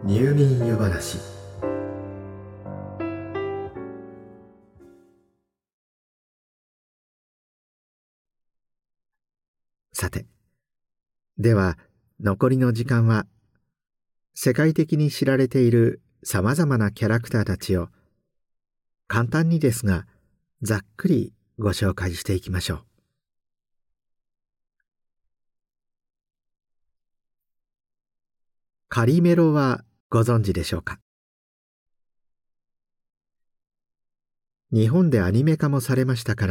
入眠湯話。さて、では残りの時間は世界的に知られているさまざまなキャラクターたちを簡単にですがざっくりご紹介していきましょう。カリメロはご存知でしょうか。日本でアニメ化もされましたから、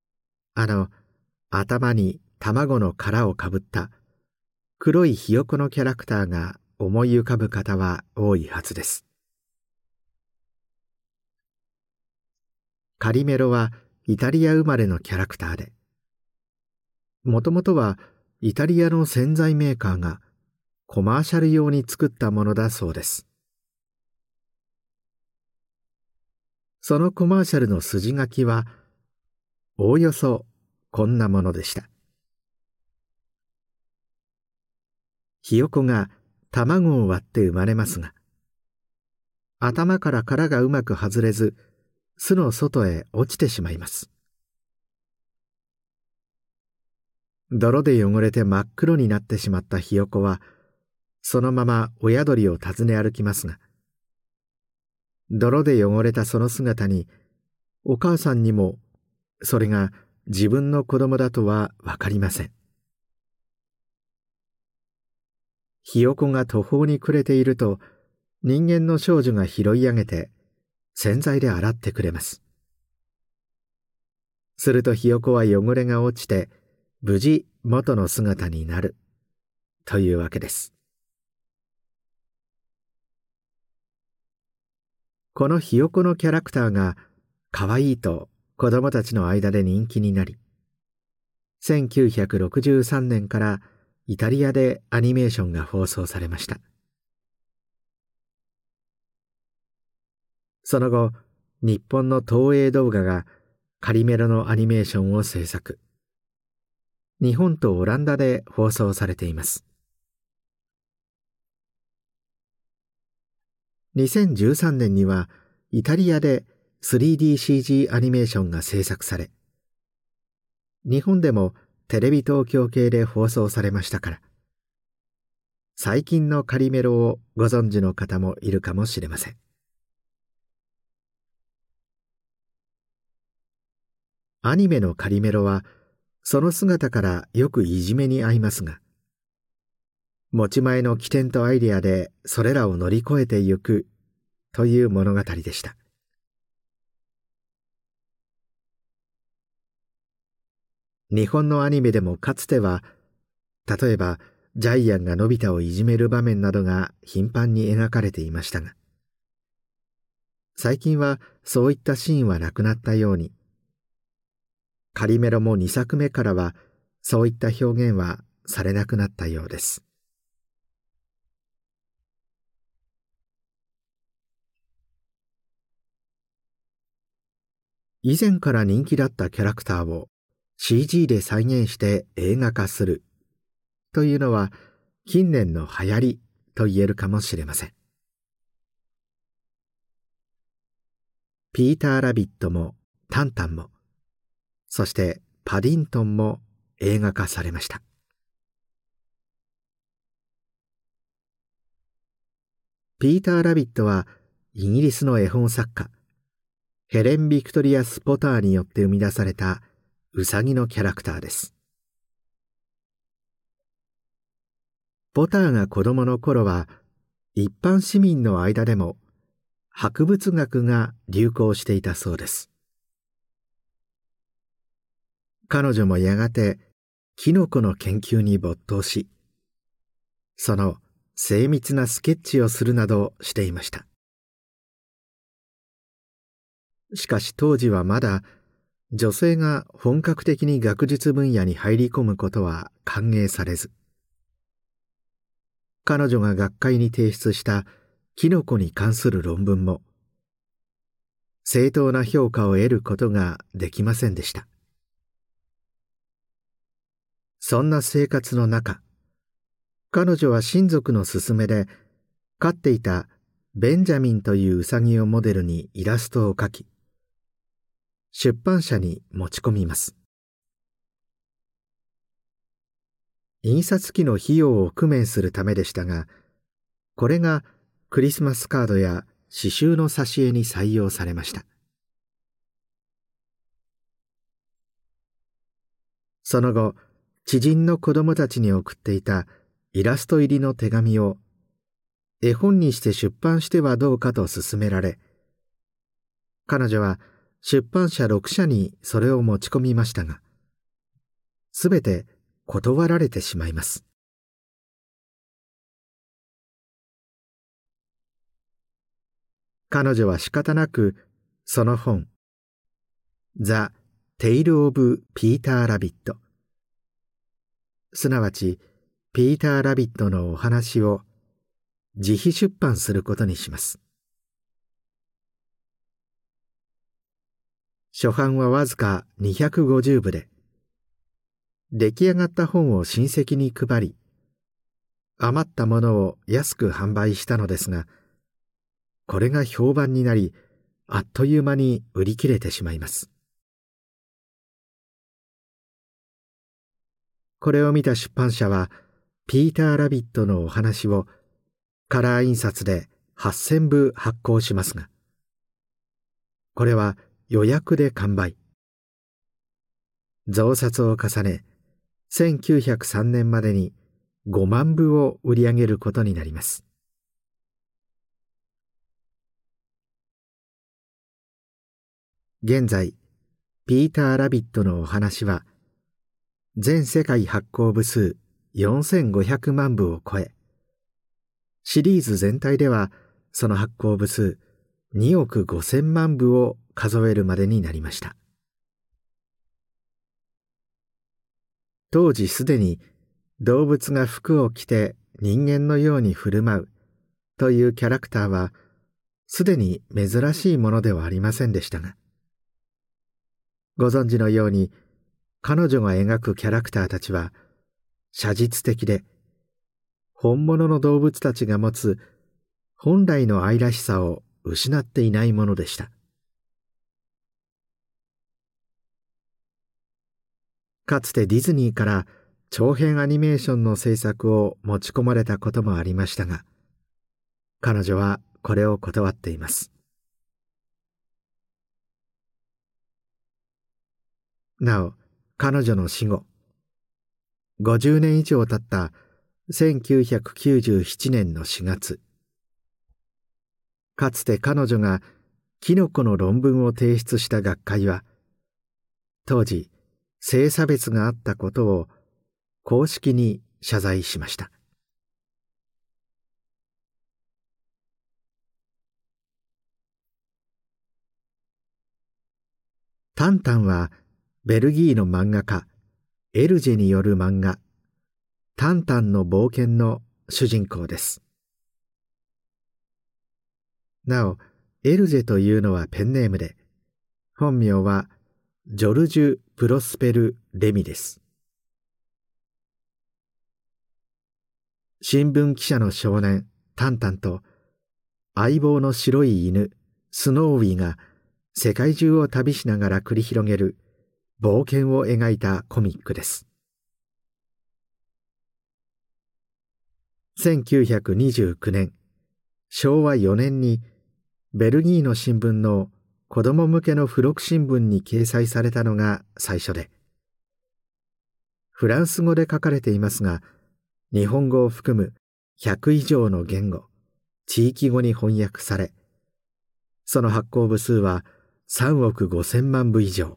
頭に卵の殻をかぶった黒いひよこのキャラクターが思い浮かぶ方は多いはずです。カリメロはイタリア生まれのキャラクターで、もともとはイタリアの洗剤メーカーがコマーシャル用に作ったものだそうです。そのコマーシャルの筋書きはおおよそこんなものでした。ひよこが卵を割って生まれますが、頭から殻がうまく外れず巣の外へ落ちてしまいます。泥で汚れて真っ黒になってしまったひよこはそのまま親鳥を訪ね歩きますが、泥で汚れたその姿にお母さんにもそれが自分の子供だとは分かりません。ひよこが途方に暮れていると人間の少女が拾い上げて洗剤で洗ってくれます。するとひよこは汚れが落ちて無事元の姿になるというわけです。このひよこのキャラクターが可愛いと子供たちの間で人気になり、1963年からイタリアでアニメーションが放送されました。その後、日本の東映動画がカリメロのアニメーションを制作。日本とオランダで放送されています。2013年にはイタリアで 3DCG アニメーションが制作され、日本でもテレビ東京系で放送されましたから、最近のカリメロをご存知の方もいるかもしれません。アニメのカリメロはその姿からよくいじめに遭いますが、持ち前の機転とアイデアでそれらを乗り越えてゆくという物語でした。日本のアニメでもかつては、例えばジャイアンがのび太をいじめる場面などが頻繁に描かれていましたが、最近はそういったシーンはなくなったように、カリメロも2作目からはそういった表現はされなくなったようです。以前から人気だったキャラクターを CG で再現して映画化するというのは近年の流行りと言えるかもしれません。ピーター・ラビットもタンタンも、そしてパディントンも映画化されました。ピーター・ラビットはイギリスの絵本作家ヘレン・ビクトリアス・ポターによって生み出されたウサギのキャラクターです。ポターが子供の頃は一般市民の間でも博物学が流行していたそうです。彼女もやがてキノコの研究に没頭し、その精密なスケッチをするなどしていました。しかし当時はまだ女性が本格的に学術分野に入り込むことは歓迎されず、彼女が学会に提出したキノコに関する論文も正当な評価を得ることができませんでした。そんな生活の中、彼女は親族の勧めで飼っていたベンジャミンというウサギをモデルにイラストを描き、出版社に持ち込みます。印刷機の費用を工面するためでしたが、これがクリスマスカードや刺繍の挿絵に採用されました。その後、知人の子供たちに送っていたイラスト入りの手紙を絵本にして出版してはどうかと勧められ、彼女は出版社6社にそれを持ち込みましたが、すべて断られてしまいます。彼女は仕方なくその本、ザ・テイル・オブ・ピーター・ラビット、すなわちピーター・ラビットのお話を自費出版することにします。初版はわずか250部で、出来上がった本を親戚に配り、余ったものを安く販売したのですが、これが評判になり、あっという間に売り切れてしまいます。これを見た出版社は、ピーター・ラビットのお話をカラー印刷で8000部発行しますが、これは予約で完売。増刷を重ね、1903年までに5万部を売り上げることになります。現在、ピーター・ラビットのお話は、全世界発行部数4500万部を超え、シリーズ全体ではその発行部数2億5000万部を数えるまでになりました。当時すでに動物が服を着て人間のように振る舞うというキャラクターはすでに珍しいものではありませんでしたが、ご存知のように彼女が描くキャラクターたちは写実的で、本物の動物たちが持つ本来の愛らしさを失っていないものでした。かつてディズニーから長編アニメーションの制作を持ち込まれたこともありましたが、彼女はこれを断っています。なお、彼女の死後、50年以上経った1997年の4月、かつて彼女がキノコの論文を提出した学会は、当時性差別があったことを公式に謝罪しました。タンタンはベルギーの漫画家エルジェによる漫画タンタンの冒険の主人公です。なお、エルジェというのはペンネームで、本名はジョルジュ・プロスペル・レミです。新聞記者の少年タンタンと相棒の白い犬スノーウィーが世界中を旅しながら繰り広げる冒険を描いたコミックです。1929年、昭和4年にベルギーの新聞の子供向けの付録新聞に掲載されたのが最初で、フランス語で書かれていますが、日本語を含む100以上の言語、地域語に翻訳され、その発行部数は3億5000万部以上。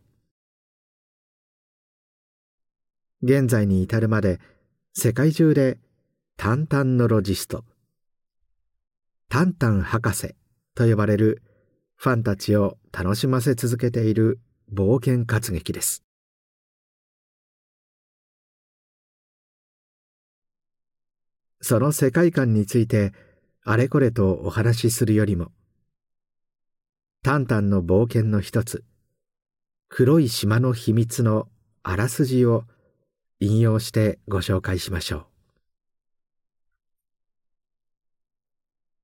現在に至るまで世界中でタンタンノロジスト、タンタン博士と呼ばれるファンたちを楽しませ続けている冒険活劇です。その世界観についてあれこれとお話しするよりも、タンタンの冒険の一つ、黒い島の秘密のあらすじを引用してご紹介しましょう。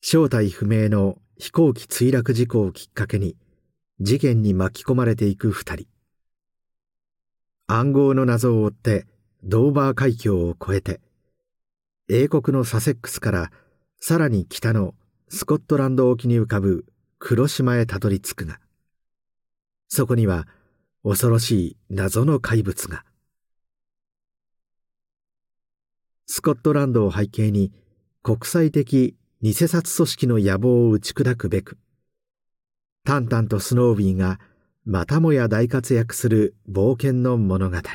正体不明の飛行機墜落事故をきっかけに事件に巻き込まれていく二人。暗号の謎を追ってドーバー海峡を越えて、英国のサセックスからさらに北のスコットランド沖に浮かぶ黒島へたどり着くが、そこには恐ろしい謎の怪物が。スコットランドを背景に国際的偽札組織の野望を打ち砕くべく、タンタンとスノービーがまたもや大活躍する冒険の物語。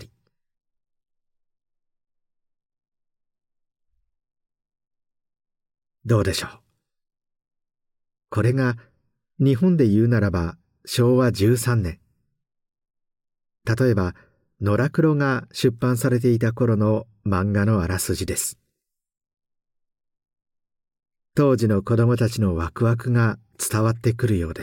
どうでしょう。これが日本で言うならば昭和13年。例えば野良黒が出版されていた頃の漫画のあらすじです。当時の子供たちのワクワクが伝わってくるようです。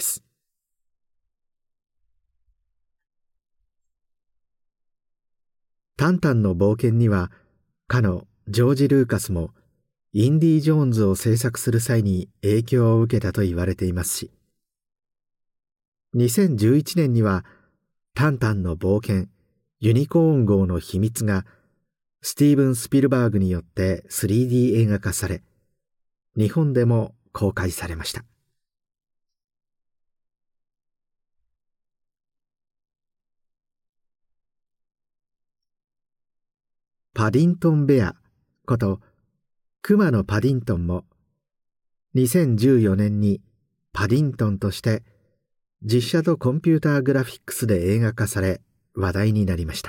タンタンの冒険にはかのジョージ・ルーカスもインディ・ジョーンズを制作する際に影響を受けたと言われていますし、2011年にはタンタンの冒険ユニコーン号の秘密がスティーブン・スピルバーグによって 3D 映画化され、日本でも公開されました。パディントン・ベアこと熊野パディントンも2014年にパディントンとして実写とコンピューターグラフィックスで映画化され話題になりました。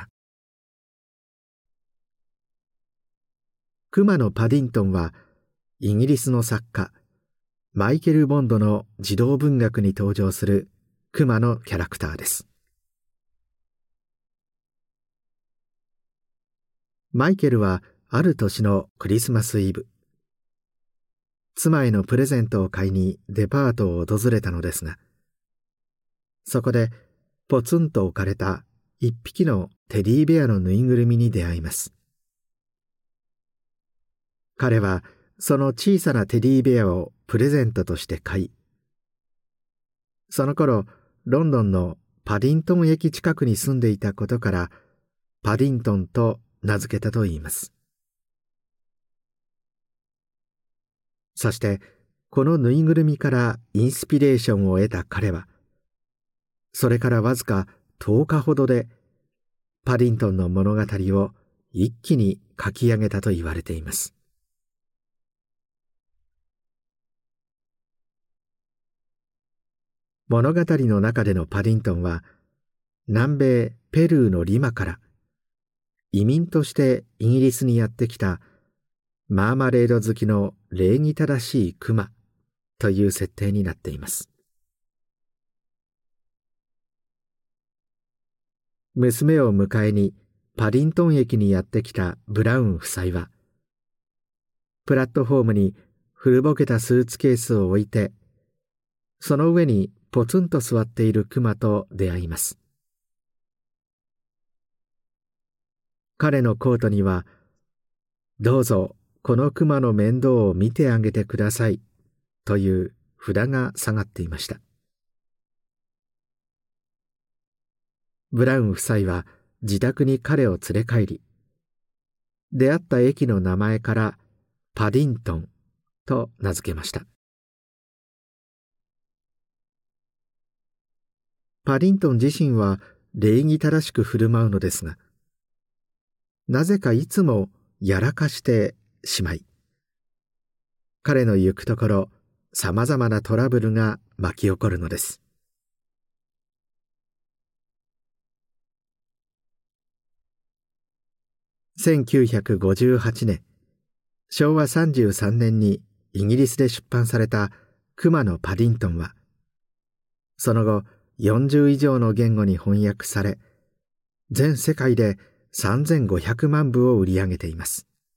熊野パディントンはイギリスの作家マイケル・ボンドの児童文学に登場する熊のキャラクターです。マイケルはある年のクリスマスイブ、妻へのプレゼントを買いにデパートを訪れたのですが、そこでポツンと置かれた一匹のテディベアのぬいぐるみに出会います。彼はその小さなテディベアをプレゼントとして買い、その頃ロンドンのパディントン駅近くに住んでいたことからパディントンと名付けたといいます。そしてこのぬいぐるみからインスピレーションを得た彼は、それからわずか10日ほどでパディントンの物語を一気に書き上げたと言われています。物語の中でのパディントンは南米ペルーのリマから移民としてイギリスにやってきたマーマレード好きの礼儀正しいクマという設定になっています。娘を迎えにパディントン駅にやってきたブラウン夫妻は、プラットフォームに古ぼけたスーツケースを置いて、その上にポツンと座っているクマと出会います。彼のコートには、どうぞこのクマの面倒を見てあげてくださいという札が下がっていました。ブラウン夫妻は自宅に彼を連れ帰り、出会った駅の名前からパディントンと名付けました。パディントン自身は礼儀正しく振る舞うのですが、なぜかいつもやらかしてしまい、彼の行くところさまざまなトラブルが巻き起こるのです。1958年、昭和33年にイギリスで出版された熊野パディントンは、その後40以上の言語に翻訳され、全世界で3500万部を売り上げています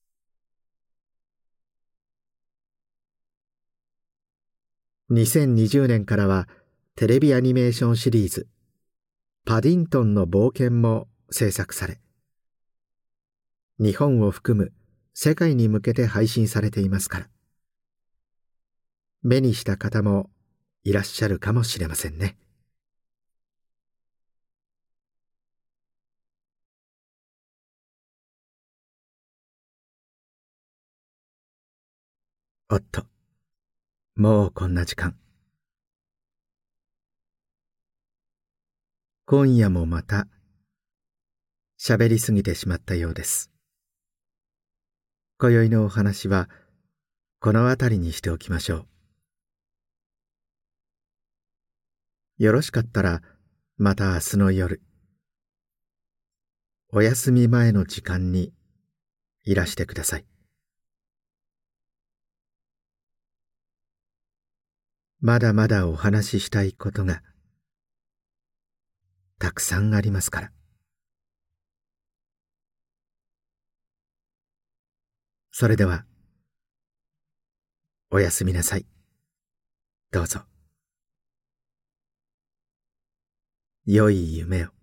。2020年からはテレビアニメーションシリーズパディントンの冒険も制作され、日本を含む世界に向けて配信されていますから、 目にした方もいらっしゃるかもしれませんね。おっと、もうこんな時間。今夜もまた喋りすぎてしまったようです。今宵のお話はこの辺りにしておきましょう。よろしかったらまた明日の夜、お休み前の時間にいらしてください。まだまだお話ししたいことがたくさんありますから。それではおやすみなさい。どうぞ。良い夢を。